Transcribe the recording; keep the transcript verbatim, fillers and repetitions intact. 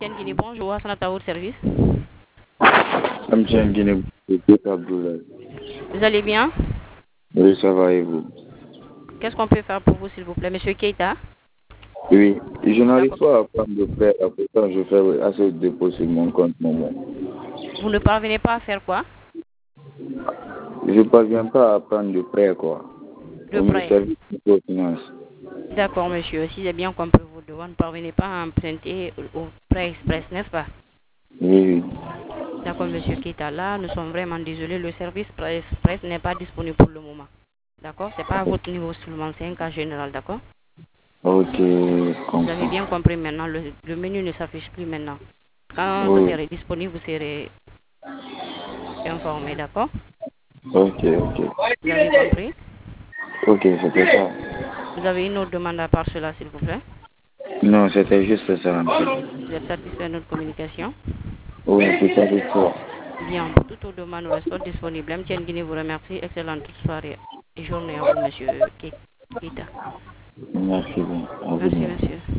M T N Guinée, bonjour, Hassan à votre service. M T N Guinée, c'est Abdoulaye. Vous allez bien? Oui, ça va et vous? Qu'est-ce qu'on peut faire pour vous, s'il vous plaît, Monsieur Keita? Oui, je n'arrive pas à prendre de prêt, pourtant je fais assez de dépôts sur mon compte moment. Vous ne parvenez pas à faire quoi? Je ne parviens pas à prendre de prêt, quoi. De Au prêt. ministère des Finances. D'accord, monsieur. Si j'ai bien compris vos demandes, vous ne parvenez pas à emprunter au prêt express, n'est-ce pas? Oui, oui. D'accord, monsieur Keita. Là, nous sommes vraiment désolés. Le service prêt express n'est pas disponible pour le moment. D'accord? C'est pas à votre niveau seulement, c'est un cas général, d'accord? Ok, je Vous avez comprends. bien compris maintenant. Le, le menu ne s'affiche plus maintenant. Quand ça Oui, serait disponible, vous serez informé, d'accord? ok, ok. Vous avez compris? Ok, c'était ça. Vous avez une autre demande à part cela, s'il vous plaît? Non, c'était juste ça, en fait. Vous êtes satisfait de notre communication? Oui, c'était juste ça. Bien, pour toute demande, nous restons disponibles. M T N Guinée vous remercie. Excellente soirée et journée à vous, monsieur Keita. Merci bien. À vous Merci, de même. monsieur.